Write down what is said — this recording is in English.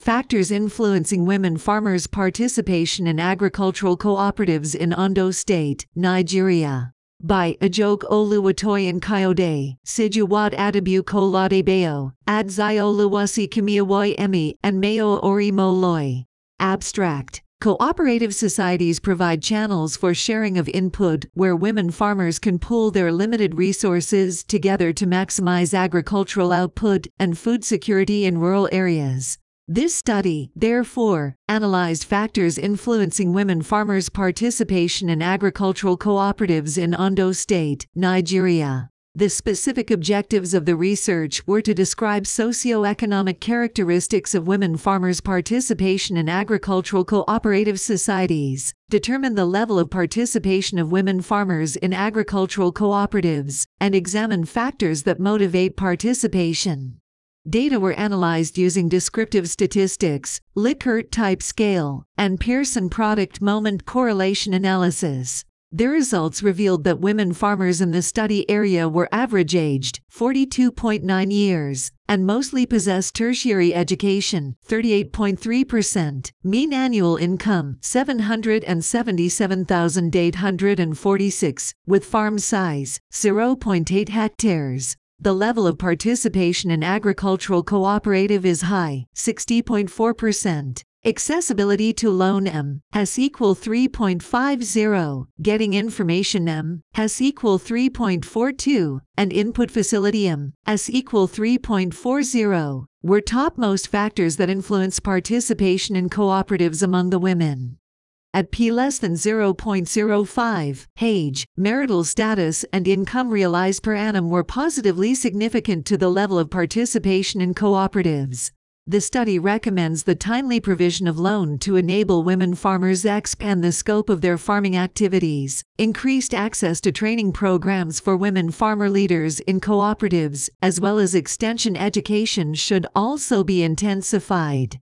Factors influencing women farmers' participation in agricultural cooperatives in Ondo State, Nigeria. By Ajoke Oluwatoyin Kayode, Sijuwat Adabu Koladebeo, Adzaioluwasi Kimiawoi Emi, and Mayo Orimo Loi. Abstract. Cooperative societies provide channels for sharing of input where women farmers can pool their limited resources together to maximize agricultural output and food security in rural areas. This study, therefore, analyzed factors influencing women farmers' participation in agricultural cooperatives in Ondo State, Nigeria. The specific objectives of the research were to describe socio-economic characteristics of women farmers' participation in agricultural cooperative societies, determine the level of participation of women farmers in agricultural cooperatives, and examine factors that motivate participation. Data were analyzed using descriptive statistics, Likert type scale, and Pearson product moment correlation analysis. The results revealed that women farmers in the study area were average-aged, 42.9 years, and mostly possessed tertiary education, 38.3%, mean annual income, 777,846, with farm size, 0.8 hectares. The level of participation in agricultural cooperative is high, 60.4%. Accessibility to loan M has equal 3.50, getting information M has equal 3.42, and input facility M has equal 3.40 were topmost factors that influence participation in cooperatives among the women. At P less than 0.05, age, marital status, and income realized per annum were positively significant to the level of participation in cooperatives. The study recommends the timely provision of loan to enable women farmers to expand the scope of their farming activities. Increased access to training programs for women farmer leaders in cooperatives, as well as extension education, should also be intensified.